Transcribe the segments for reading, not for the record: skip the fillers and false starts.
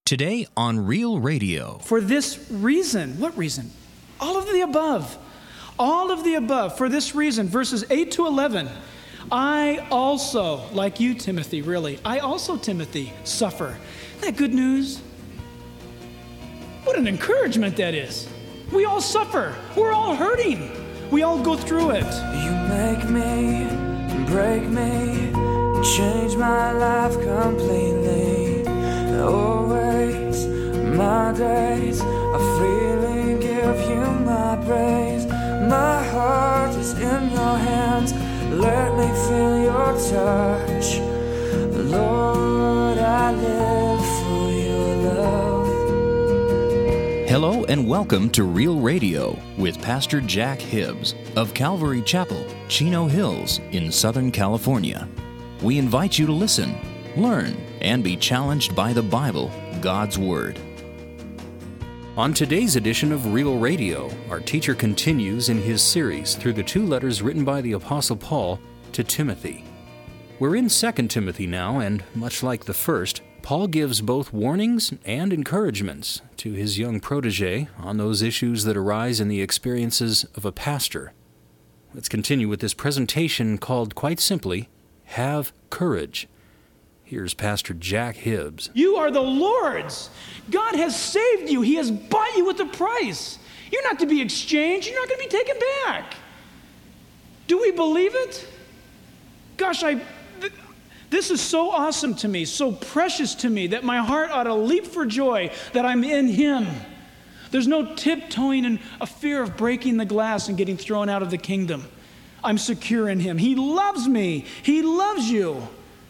Today on Real Radio. For this reason. What reason? All of the above. All of the above. For this reason. Verses 8 to 11. I also, like you, Timothy, really, I also, Timothy, suffer. Isn't that good news? What an encouragement that is. We all suffer. We're all hurting. We all go through it. You make me, break me, change my life completely. Always, my days are freely give you my praise. My heart is in your hands. Let me feel your touch. Lord, I live for your love. Hello and welcome to Real Radio with Pastor Jack Hibbs of Calvary Chapel, Chino Hills in Southern California. We invite you to listen, learn, and be challenged by the Bible, God's Word. On today's edition of Real Radio, our teacher continues in his series through the two letters written by the Apostle Paul to Timothy. We're in 2 Timothy now, and much like the first, Paul gives both warnings and encouragements to his young protege on those issues that arise in the experiences of a pastor. Let's continue with this presentation called, quite simply, Have Courage. Here's Pastor Jack Hibbs. You are the Lord's. God has saved you. He has bought you with a price. You're not to be exchanged. You're not going to be taken back. Do we believe it? Gosh, this is so awesome to me, so precious to me, that my heart ought to leap for joy that I'm in Him. There's no tiptoeing and a fear of breaking the glass and getting thrown out of the kingdom. I'm secure in Him. He loves me. He loves you.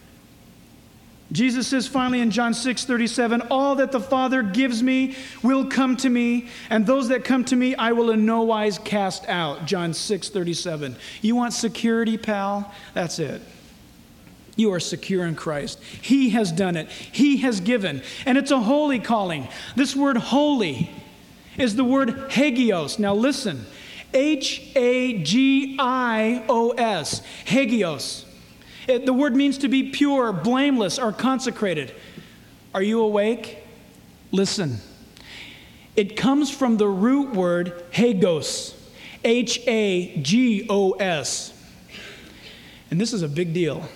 Jesus says finally in John 6:37, all that the Father gives me will come to me, and those that come to me I will in no wise cast out. John 6:37. You want security, pal? That's it. You are secure in Christ. He has done it. He has given. And it's a holy calling. This word holy is the word hagios. Now listen. H-A-G-I-O-S. Hagios. The word means to be pure, blameless, or consecrated. Are you awake? Listen. It comes from the root word hagos. H-A-G-O-S. And this is a big deal.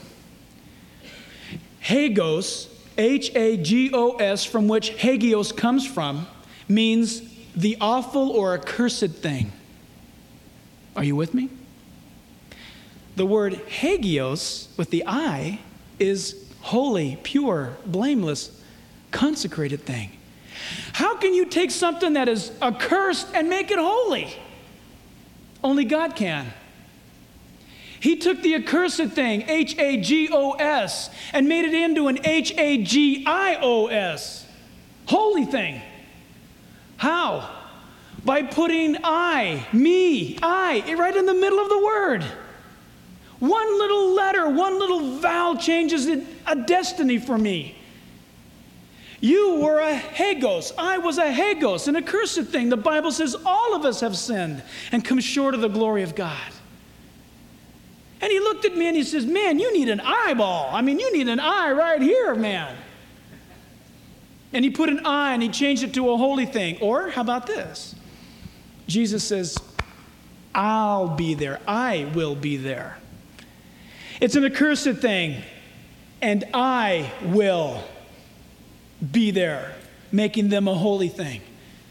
Hagos, H-A-G-O-S, from which hagios comes from, means the awful or accursed thing. Are you with me? The word hagios, with the I, is holy, pure, blameless, consecrated thing. How can you take something that is accursed and make it holy? Only God can. He took the accursed thing, H-A-G-O-S, and made it into an H-A-G-I-O-S, holy thing. How? By putting I, me, I, right in the middle of the word. One little letter, one little vowel changes a destiny for me. You were a hagos. I was a hagos, an accursed thing. The Bible says all of us have sinned and come short of the glory of God. And he looked at me and he says, man, you need an eyeball. I mean, you need an eye right here, man. And he put an I and he changed it to a holy thing. Or how about this? Jesus says, I'll be there. I will be there. It's an accursed thing, and I will be there, making them a holy thing.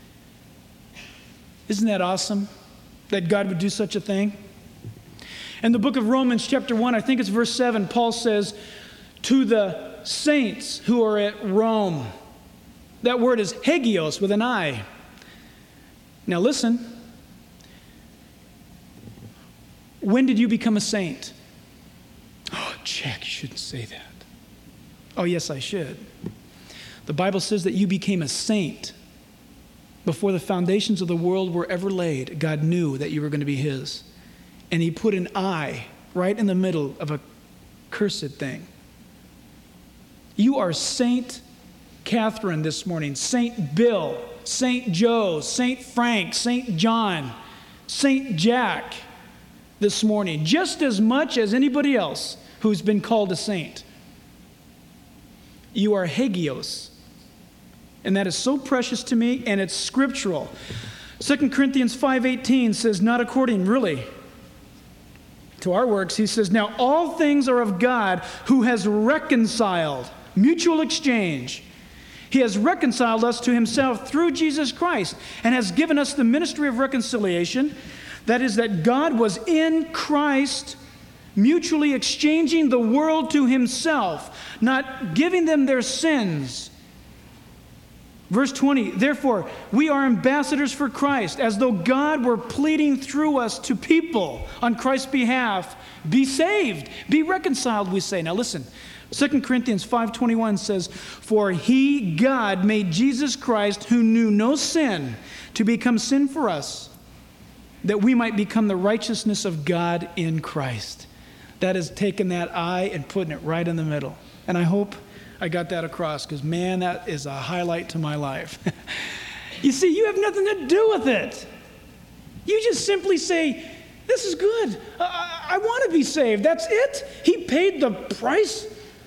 Isn't that awesome that God would do such a thing? In the book of Romans chapter 1, I think it's verse 7, Paul says, to the saints who are at Rome. That word is hagios with an I. Now listen. When did you become a saint? Oh, Jack, you shouldn't say that. Oh, yes, I should. The Bible says that you became a saint before the foundations of the world were ever laid. God knew that you were going to be His. And He put an I right in the middle of a cursed thing. You are Saint Catherine this morning, Saint Bill, Saint Joe, Saint Frank, Saint John, Saint Jack this morning, just as much as anybody else who's been called a saint. You are hagios. And that is so precious to me, and it's scriptural. 2 Corinthians 5:18 says, not according, really, to our works. He says, now all things are of God, who has reconciled, mutual exchange. He has reconciled us to himself through Jesus Christ and has given us the ministry of reconciliation. That is, that God was in Christ, mutually exchanging the world to himself, not giving them their sins. Verse 20, therefore, we are ambassadors for Christ, as though God were pleading through us to people on Christ's behalf. Be saved, be reconciled, we say. Now listen, 2 Corinthians 5:21 says, for he, God, made Jesus Christ, who knew no sin, to become sin for us, that we might become the righteousness of God in Christ. That is taking that I and putting it right in the middle. And I hope I got that across, because, man, that is a highlight to my life. You see, you have nothing to do with it. You just simply say, this is good. I want to be saved. That's it. He paid the price.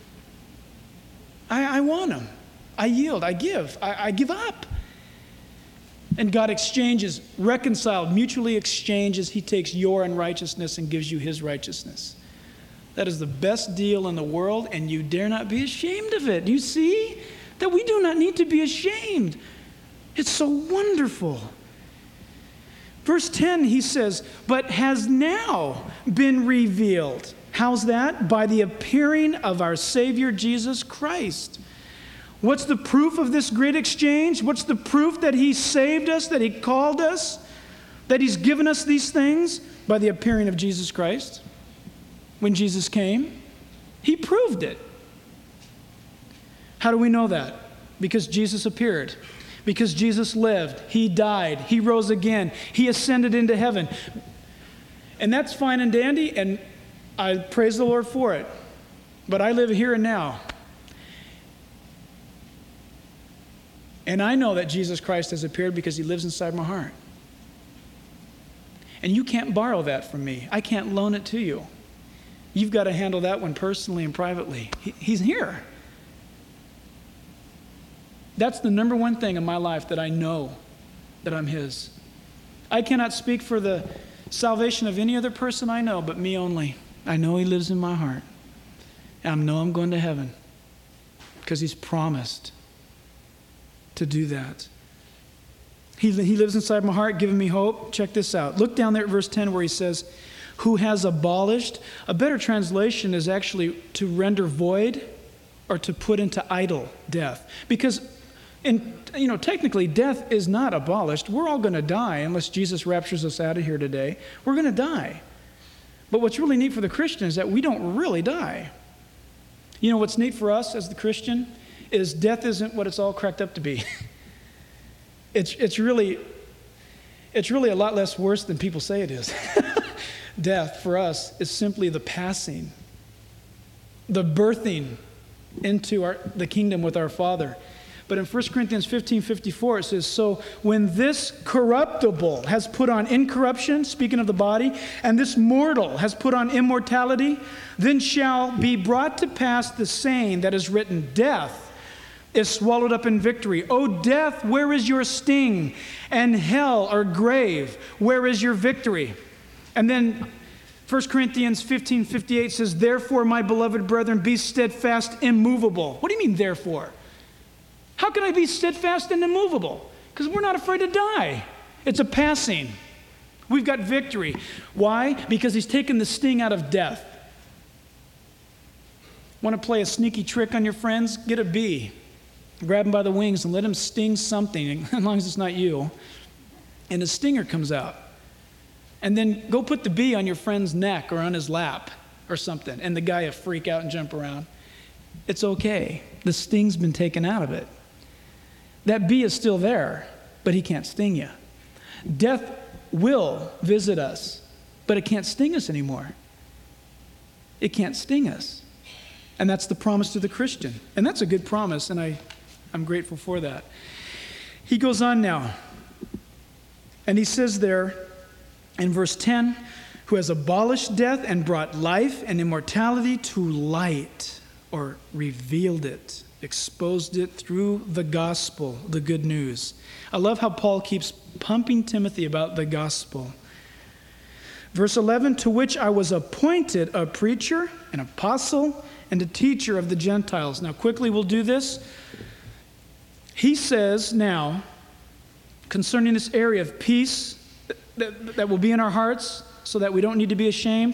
I want him. I yield. I give. I give up. And God exchanges, reconciled, mutually exchanges. He takes your unrighteousness and gives you his righteousness. That is the best deal in the world, and you dare not be ashamed of it. You see that we do not need to be ashamed. It's so wonderful. Verse 10, he says, but has now been revealed. How's that? By the appearing of our Savior Jesus Christ. What's the proof of this great exchange? What's the proof that he saved us, that he called us, that he's given us these things? By the appearing of Jesus Christ. When Jesus came, he proved it. How do we know that? Because Jesus appeared. Because Jesus lived. He died. He rose again. He ascended into heaven. And that's fine and dandy, and I praise the Lord for it. But I live here and now. And I know that Jesus Christ has appeared because he lives inside my heart. And you can't borrow that from me. I can't loan it to you. You've got to handle that one personally and privately. He's here. That's the number one thing in my life, that I know that I'm his. I cannot speak for the salvation of any other person I know, but me only. I know he lives in my heart. And I know I'm going to heaven because he's promised to do that. He lives inside my heart, giving me hope. Check this out. Look down there at verse 10 where he says, who has abolished. A better translation is actually to render void or to put into idle death. Because technically death is not abolished. We're all going to die unless Jesus raptures us out of here today. We're going to die. But what's really neat for the Christian is that we don't really die. You know what's neat for us as the Christian is death isn't what it's all cracked up to be. It's really a lot less worse than people say it is. Death for us is simply the passing, the birthing into the kingdom with our Father. But in 1 Corinthians 15:54 it says, so when this corruptible has put on incorruption, speaking of the body, and this mortal has put on immortality, then shall be brought to pass the saying that is written, death is swallowed up in victory. O death, where is your sting? And hell or grave, where is your victory? And then 1 Corinthians 15:58 says, therefore, my beloved brethren, be steadfast, immovable. What do you mean, therefore? How can I be steadfast and immovable? Because we're not afraid to die. It's a passing. We've got victory. Why? Because he's taken the sting out of death. Want to play a sneaky trick on your friends? Get a bee. Grab him by the wings and let him sting something, as long as it's not you. And a stinger comes out. And then go put the bee on your friend's neck or on his lap or something, and the guy will freak out and jump around. It's okay. The sting's been taken out of it. That bee is still there, but he can't sting you. Death will visit us, but it can't sting us anymore. It can't sting us. And that's the promise to the Christian. And that's a good promise, and I'm grateful for that. He goes on now, and he says there, in verse 10, who has abolished death and brought life and immortality to light, or revealed it. exposed it through the gospel, the good news. I love how Paul keeps pumping Timothy about the gospel. Verse 11, to which I was appointed a preacher, an apostle, and a teacher of the Gentiles. Now quickly we'll do this. He says now, concerning this area of peace that will be in our hearts so that we don't need to be ashamed,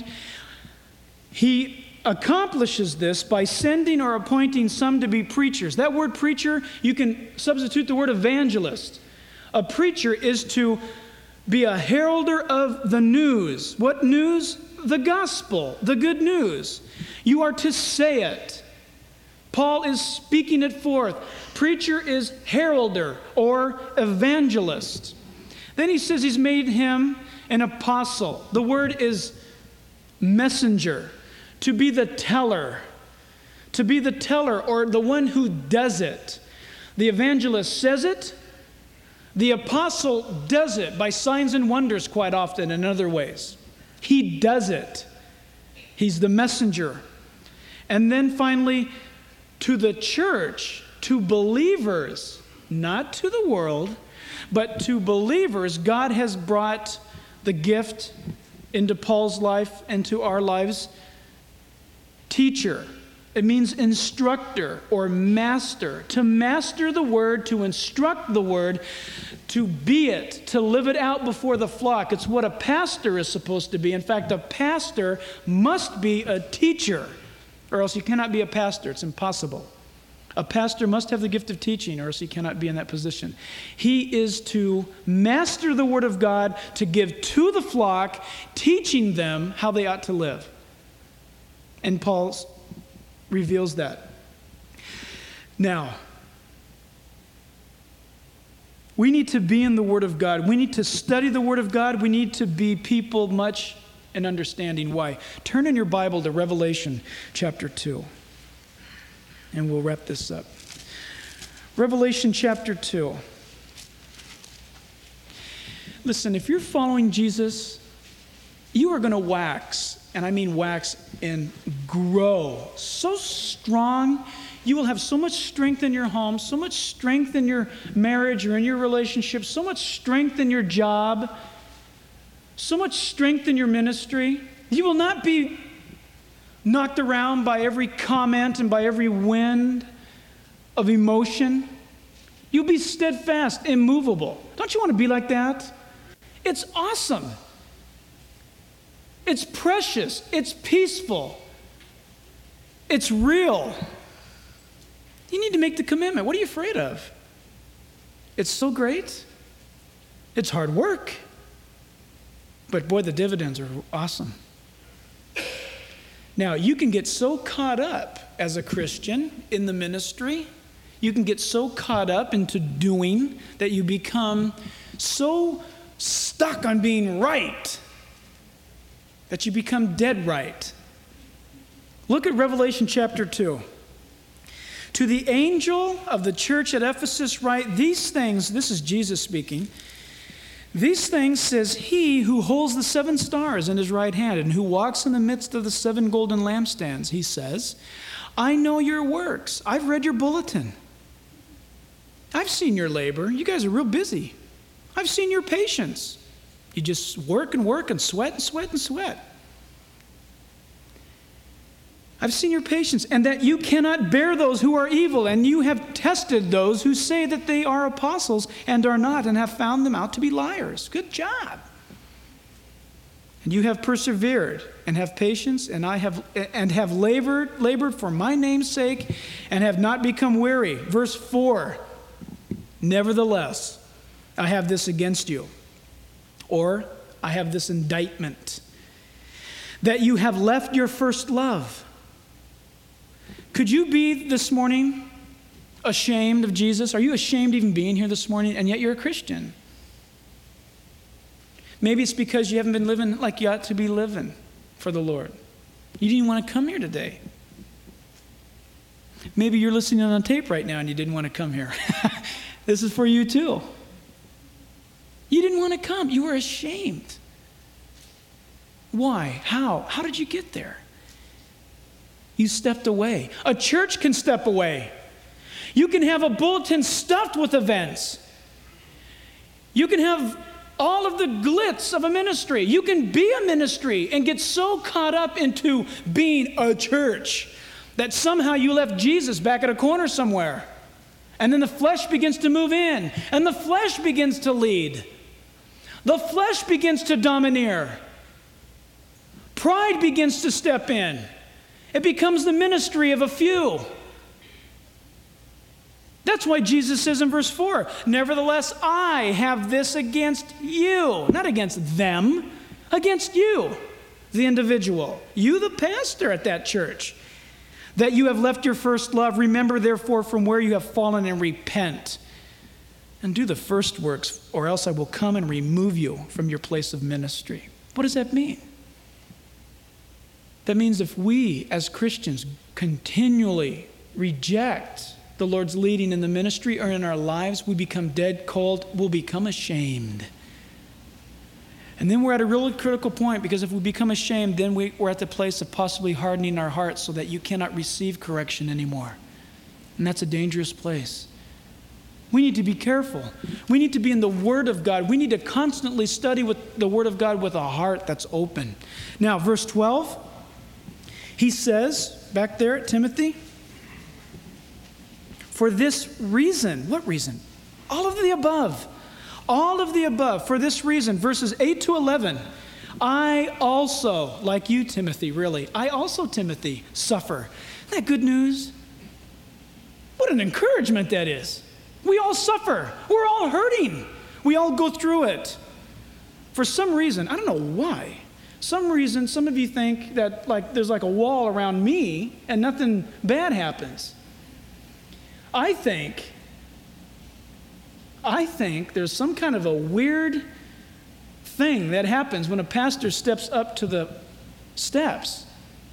he accomplishes this by sending or appointing some to be preachers. That word preacher, you can substitute the word evangelist. A preacher is to be a heralder of the news. What news? The gospel, the good news. You are to say it. Paul is speaking it forth. Preacher is heralder or evangelist. Then he says he's made him an apostle. The word is messenger. To be the teller. To be the teller or the one who does it. The evangelist says it. The apostle does it by signs and wonders quite often in other ways. He does it. He's the messenger. And then finally, to the church, to believers, not to the world, but to believers, God has brought the gift into Paul's life and to our lives. Teacher. It means instructor or master. To master the word, to instruct the word, to be it, to live it out before the flock. It's what a pastor is supposed to be. In fact, a pastor must be a teacher, or else you cannot be a pastor. It's impossible. A pastor must have the gift of teaching, or else he cannot be in that position. He is to master the word of God, to give to the flock, teaching them how they ought to live. And Paul reveals that. Now, we need to be in the Word of God. We need to study the Word of God. We need to be people much in understanding why. Turn in your Bible to Revelation chapter 2, and we'll wrap this up. Revelation chapter 2. Listen, if you're following Jesus, you are going to wax, and I mean wax and grow so strong. You will have so much strength in your home, so much strength in your marriage or in your relationship, so much strength in your job, so much strength in your ministry. You will not be knocked around by every comment and by every wind of emotion. You'll be steadfast, immovable. Don't you want to be like that? It's awesome. It's precious. It's peaceful. It's real. You need to make the commitment. What are you afraid of? It's so great. It's hard work. But boy, the dividends are awesome. Now, you can get so caught up as a Christian in the ministry. You can get so caught up into doing that you become so stuck on being right that you become dead right. Look at Revelation chapter 2. To the angel of the church at Ephesus write these things. This is Jesus speaking. These things says he who holds the 7 stars in his right hand and who walks in the midst of the 7 golden lampstands. He says, I know your works. I've read your bulletin. I've seen your labor. You guys are real busy. I've seen your patience. You just work and sweat and sweat and sweat. I've seen your patience, and that you cannot bear those who are evil, and you have tested those who say that they are apostles and are not, and have found them out to be liars. Good job. And you have persevered and have patience, and have labored for my name's sake, and have not become weary. Verse 4. Nevertheless, I have this against you. Or, I have this indictment, that you have left your first love. Could you be this morning ashamed of Jesus? Are you ashamed even being here this morning, and yet you're a Christian? Maybe it's because you haven't been living like you ought to be living for the Lord. You didn't want to come here today. Maybe you're listening on tape right now and you didn't want to come here. This is for you too. You didn't want to come. You were ashamed. Why? How? How did you get there? You stepped away. A church can step away. You can have a bulletin stuffed with events. You can have all of the glitz of a ministry. You can be a ministry and get so caught up into being a church that somehow you left Jesus back at a corner somewhere. And then the flesh begins to move in, and the flesh begins to lead. The flesh begins to domineer. Pride begins to step in. It becomes the ministry of a few. That's why Jesus says in verse 4, nevertheless, I have this against you. Not against them, against you, the individual. You, the pastor at that church. That you have left your first love. Remember, therefore, from where you have fallen and repent. And do the first works, or else I will come and remove you from your place of ministry. What does that mean? That means if we, as Christians, continually reject the Lord's leading in the ministry or in our lives, we become dead cold, we'll become ashamed. And then we're at a really critical point, because if we become ashamed, then we're at the place of possibly hardening our hearts so that you cannot receive correction anymore. And that's a dangerous place. We need to be careful. We need to be in the Word of God. We need to constantly study with the Word of God with a heart that's open. Now, verse 12, he says, back there at Timothy, for this reason. What reason? All of the above. All of the above. For this reason, verses 8 to 11, I also, like you, Timothy, really, I also, Timothy, suffer. Isn't that good news? What an encouragement that is. We all suffer. We're all hurting. We all go through it. For some reason, I don't know why, some reason, some of you think that there's like a wall around me and nothing bad happens. I think there's some kind of a weird thing that happens when a pastor steps up to the steps.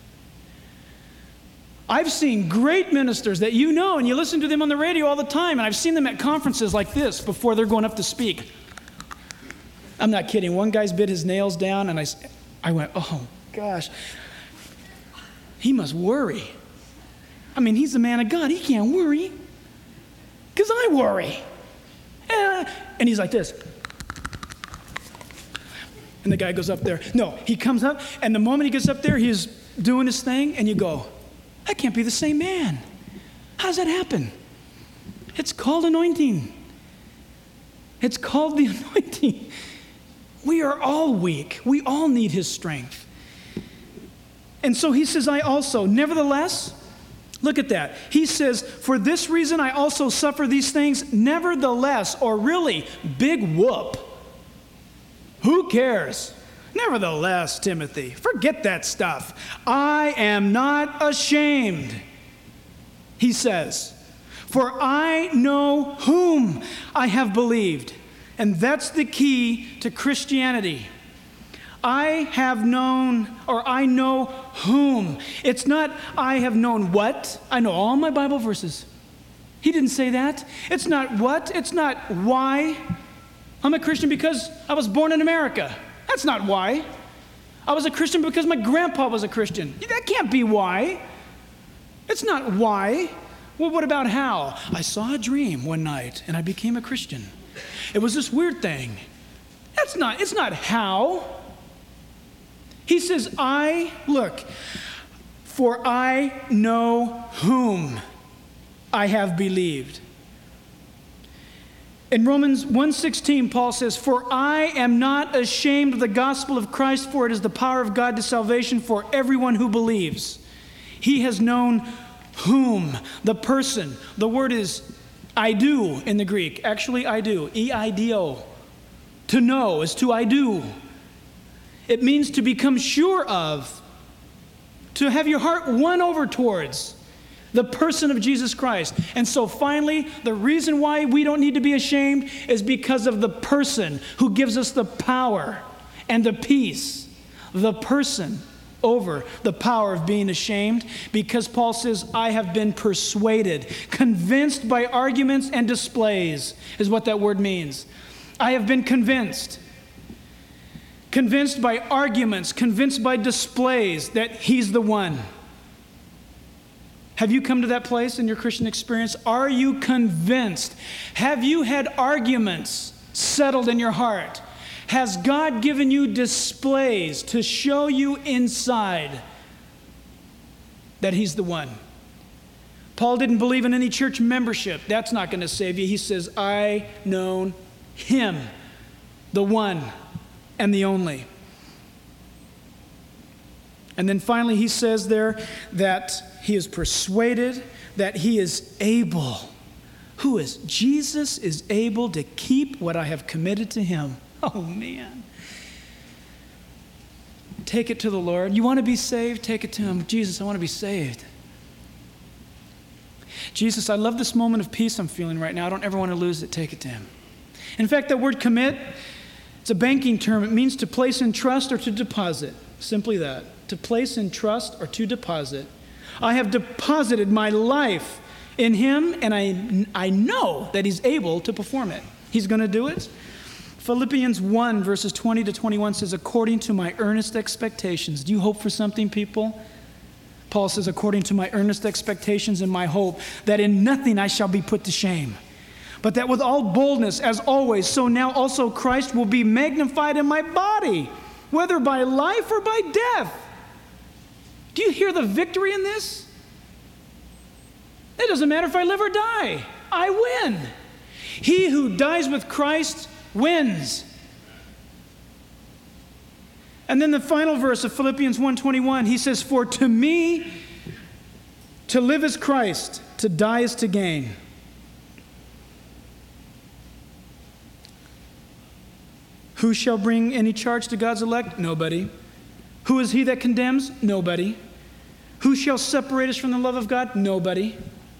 I've seen great ministers that you know, and you listen to them on the radio all the time, and I've seen them at conferences like this before they're going up to speak. I'm not kidding. One guy's bit his nails down, and I went, oh, gosh. He must worry. I mean, he's the man of God. He can't worry, because I worry. And he's like this. And the guy goes up there. No, he comes up, and the moment he gets up there, he's doing his thing, and you go, that can't be the same man. How does that happen? It's called anointing. It's called the anointing. We are all weak. We all need his strength. And so he says, I also, nevertheless, look at that. He says, for this reason I also suffer these things, nevertheless, or really, big whoop. Who cares? Nevertheless, Timothy, forget that stuff. I am not ashamed, he says, for I know whom I have believed. And that's the key to Christianity. I have known, or I know whom. It's not I have known what. I know all my Bible verses. He didn't say that. It's not what. It's not why. I'm a Christian because I was born in America. That's not why. I was a Christian because my grandpa was a Christian. That can't be why. It's not why. Well, what about how? I saw a dream one night and I became a Christian. It was this weird thing. It's not how. He says, for I know whom I have believed. In Romans 1:16, Paul says, for I am not ashamed of the gospel of Christ, for it is the power of God to salvation for everyone who believes. He has known whom, the person. The word is I do in the Greek. Actually, I do. E-I-D-O. To know is to I do. It means to become sure of, to have your heart won over towards the person of Jesus Christ. And so finally, the reason why we don't need to be ashamed is because of the person who gives us the power and the peace. The person over the power of being ashamed, because Paul says, I have been persuaded, convinced by arguments and displays, is what that word means. I have been convinced. Convinced by arguments, convinced by displays that he's the one. Have you come to that place in your Christian experience? Are you convinced? Have you had arguments settled in your heart? Has God given you displays to show you inside that He's the one? Paul didn't believe in any church membership. That's not going to save you. He says, I know Him, the one and the only. And then finally he says there that he is persuaded that he is able. Who is? Jesus is able to keep what I have committed to him. Oh, man. Take it to the Lord. You want to be saved? Take it to him. Jesus, I want to be saved. Jesus, I love this moment of peace I'm feeling right now. I don't ever want to lose it. Take it to him. In fact, that word commit, it's a banking term. It means to place in trust or to deposit. Simply that. To place in trust or to deposit. I have deposited my life in him, and I know that he's able to perform it. He's going to do it. Philippians 1, verses 20 to 21 says, according to my earnest expectations. Do you hope for something, people? Paul says, according to my earnest expectations and my hope, that in nothing I shall be put to shame. But that with all boldness, as always, so now also Christ will be magnified in my body, whether by life or by death. Do you hear the victory in this? It doesn't matter if I live or die. I win. He who dies with Christ wins. And then the final verse of Philippians 1:21, he says, for to me, to live is Christ, to die is to gain. Who shall bring any charge to God's elect? Nobody. Who is he that condemns? Nobody. Who shall separate us from the love of God? Nobody.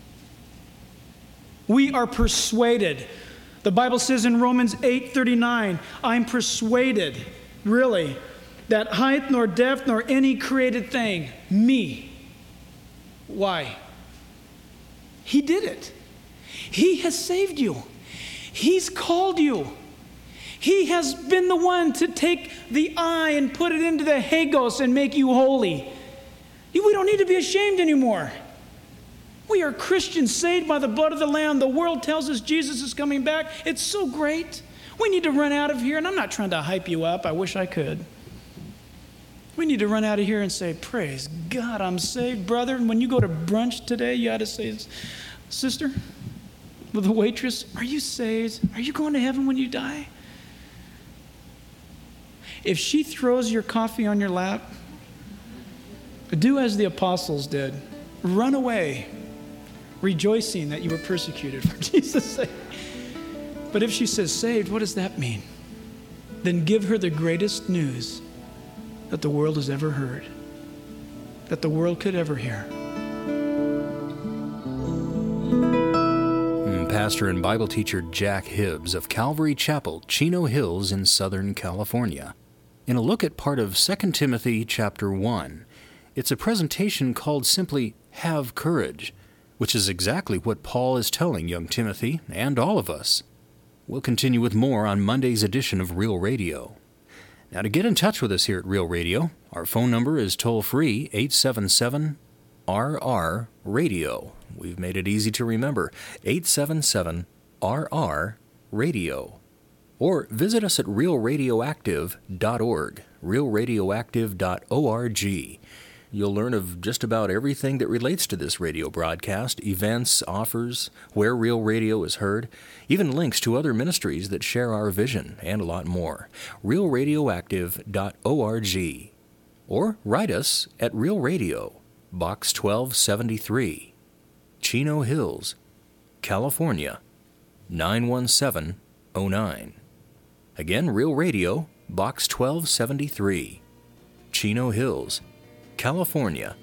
We are persuaded. The Bible says in Romans 8:39, I'm persuaded, really, that height nor depth nor any created thing, me. Why? He did it. He has saved you. He's called you. He has been the one to take the I and put it into the Hagos and make you holy. We don't need to be ashamed anymore. We are Christians saved by the blood of the Lamb. The world tells us Jesus is coming back. It's so great. We need to run out of here, and I'm not trying to hype you up. I wish I could. We need to run out of here and say, praise God, I'm saved, brother. And when you go to brunch today, you ought to say, sister, with the waitress, are you saved? Are you going to heaven when you die? If she throws your coffee on your lap, do as the apostles did. Run away, rejoicing that you were persecuted for Jesus' sake. But if she says saved, what does that mean? Then give her the greatest news that the world has ever heard, that the world could ever hear. Pastor and Bible teacher Jack Hibbs of Calvary Chapel, Chino Hills in Southern California. In a look at part of 2 Timothy chapter 1, it's a presentation called simply Have Courage, which is exactly what Paul is telling young Timothy and all of us. We'll continue with more on Monday's edition of Real Radio. Now, to get in touch with us here at Real Radio, our phone number is toll-free 877-RR-RADIO. We've made it easy to remember, 877-RR-RADIO. Or visit us at realradioactive.org, realradioactive.org. You'll learn of just about everything that relates to this radio broadcast, events, offers, where Real Radio is heard, even links to other ministries that share our vision, and a lot more. realradioactive.org. Or write us at Real Radio, Box 1273, Chino Hills, California, 91709. Again, Real Radio, Box 1273, Chino Hills, California,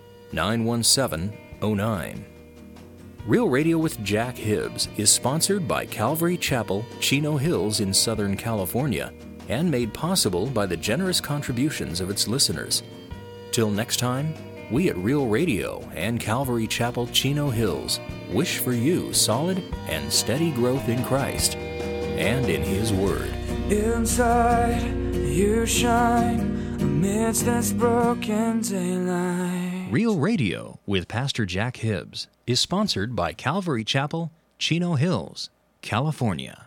91709. Real Radio with Jack Hibbs is sponsored by Calvary Chapel, Chino Hills in Southern California, and made possible by the generous contributions of its listeners. Till next time, we at Real Radio and Calvary Chapel, Chino Hills wish for you solid and steady growth in Christ and in His Word. Inside, you shine amidst this broken daylight. Real Radio with Pastor Jack Hibbs is sponsored by Calvary Chapel, Chino Hills, California.